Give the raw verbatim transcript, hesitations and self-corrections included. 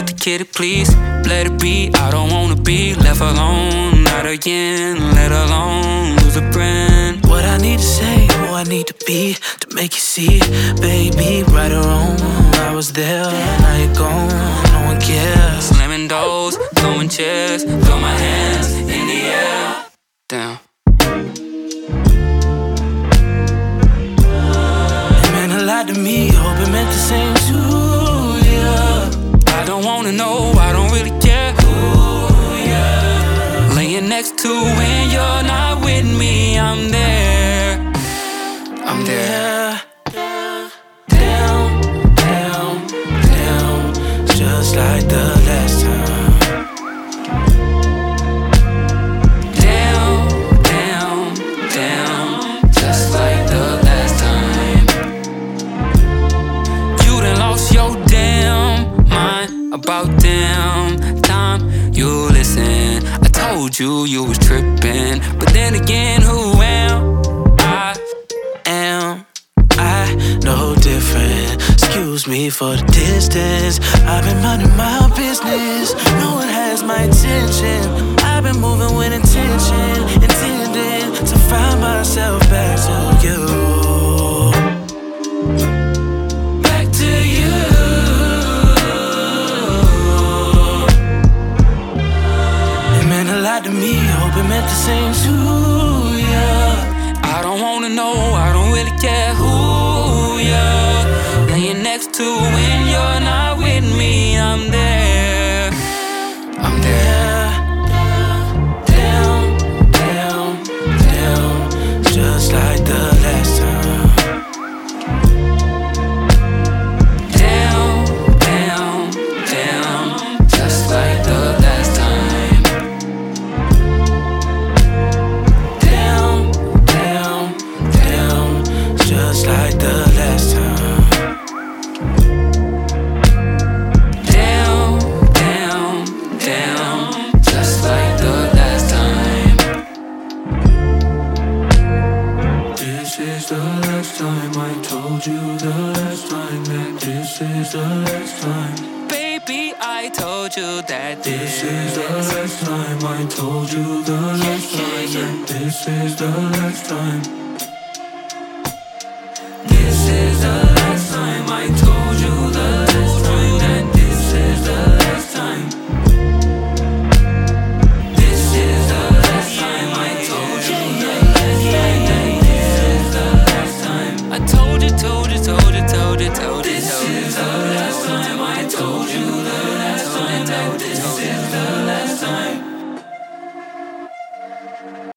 to get it, please. Let it be, I don't wanna be left alone. Not again, let alone lose a friend. What I need to say, who I need to be to make you see, baby, right or wrong, I was there, now you're gone, no one cares. Slamming doors, throwing chairs, throw my hands in the air. Down. It meant a lot to me, hope it meant the same to you. I don't wanna know, I don't really care. Ooh, yeah. Laying next to when you're not with me, I'm there. I'm there. Down, down, down, just like the last time. Down, down, down, just like the last time. You done lost your damn mind about damn time you listen. I told you you was tripping, but then again, who am I? Am I no different? Excuse me for the distance. I've been minding my business. No one has my attention. I've been moving with intention, intending to find myself back to you. Back to you. It meant a lot to me. Hope it meant the same to you. I don't wanna know, I don't really care who you're laying next to when you're not with me. I'm there, I'm there. Down, down, down, just like the last time. Down, down, down, just like the last time. Down, down, down, just like the last time. Down, down, down, just like the last time. This is the last time I told you, the last time that this is the last time. Baby, I told you that This is the last time I told you, the last time that this is the last time. This is